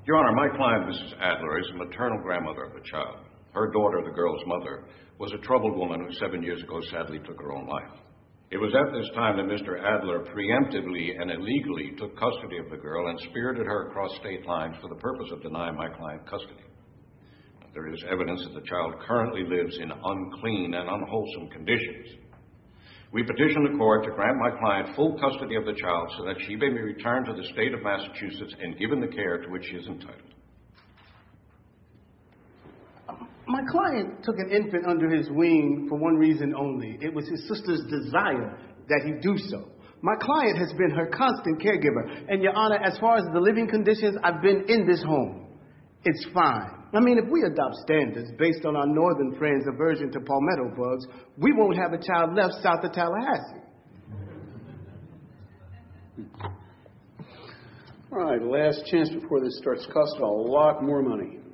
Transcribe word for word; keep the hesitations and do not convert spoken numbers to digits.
Your Honor, my client, Missus Adler, is the maternal grandmother of the child. Her daughter, the girl's mother, was a troubled woman who seven years ago sadly took her own life. It was at this time that Mister Adler preemptively and illegally took custody of the girl and spirited her across state lines for the purpose of denying my client custody. There is evidence that the child currently lives in unclean and unwholesome conditions. We petition the court to grant my client full custody of the child so that she may be returned to the state of Massachusetts and given the care to which she is entitled. My client took an infant under his wing for one reason only. It was his sister's desire that he do so. My client has been her constant caregiver. And, Your Honor, as far as the living conditions, I've been in this home. It's fine. I mean, if we adopt standards based on our northern friends' aversion to palmetto bugs, we won't have a child left south of Tallahassee. All right, last chance before this starts costing a lot more money.